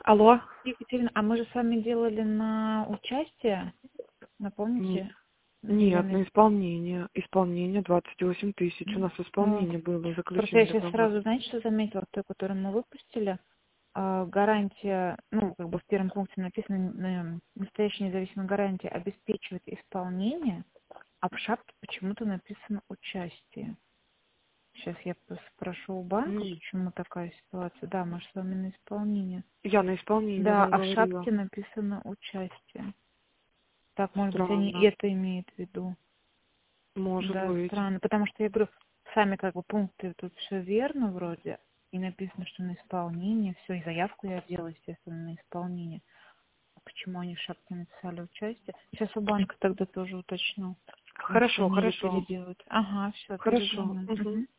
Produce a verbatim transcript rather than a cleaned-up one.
Алло. Екатерина, а мы же с вами делали на участие, напомните? Нет, Или на исполнение. Исполнение двадцать восемь тысяч. У нас на- исполнение было, Просто я заключение сейчас договора. сразу, знаете, что заметила, в той, которую мы выпустили, а, гарантия, ну, как бы в первом пункте написано, м, настоящая независимая гарантия обеспечивает исполнение, а в шапке почему-то написано участие. Сейчас я спрошу у банка, М, почему такая ситуация. Да, мы же с вами на исполнение. Я на исполнение Да, вам а в говорила. шапке написано участие. Так, может быть, они Странно. это имеют в виду. Может Да, быть. странно. Потому что я говорю, сами как бы пункты тут все верно вроде. И написано, что на исполнение. Все, и заявку я делала, естественно, на исполнение. А почему они в шапке написали участие? Сейчас у банка тогда тоже уточню. Может, Хорошо, они ее хорошо. переделают. Ага, все, Хорошо. перезвоню. Мгм. Мгм.